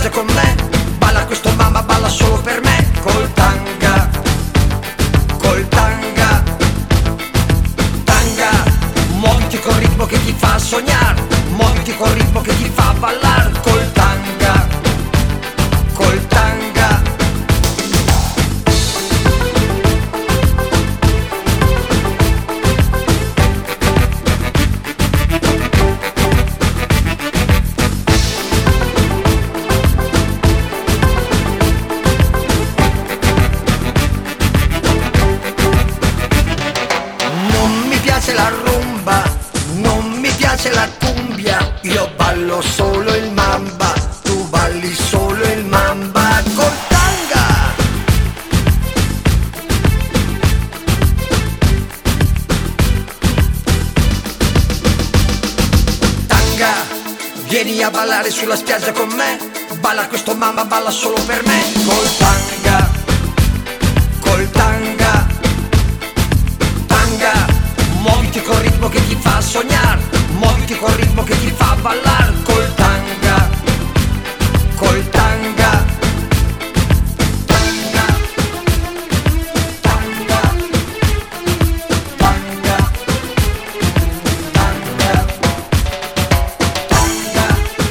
spiaggia con me. Balla questo mamma, balla solo per me. Col tanga, col tanga, tanga. Muoviti col ritmo che ti fa sognare, muoviti col ritmo che ti fa ballare. Col tanga, col tanga. La rumba, non mi piace la cumbia, io ballo solo il mamba, tu balli solo il mamba. Col tanga, tanga, vieni a ballare sulla spiaggia con me. Balla questo mamba, balla solo per me. Col tanga, col tanga, tanga. Muoviti col ritmo che ti fa sognare, muoviti col ritmo che ti fa ballare. Col tanga, col tanga, tanga, tanga, tanga, tanga, tanga, tanga,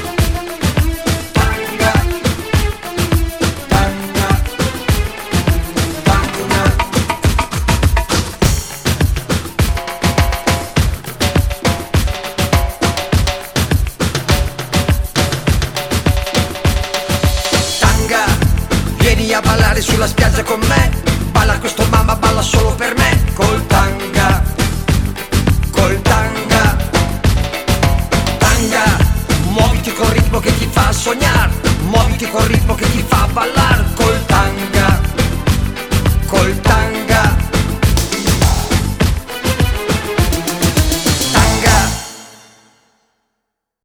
tanga, tanga. Vieni a ballare sulla spiaggia con me. Balla questo mamma, balla solo per me. Col tanga, col tanga, tanga. Muoviti col ritmo che ti fa sognare, muoviti col ritmo che ti fa ballare. Col tanga.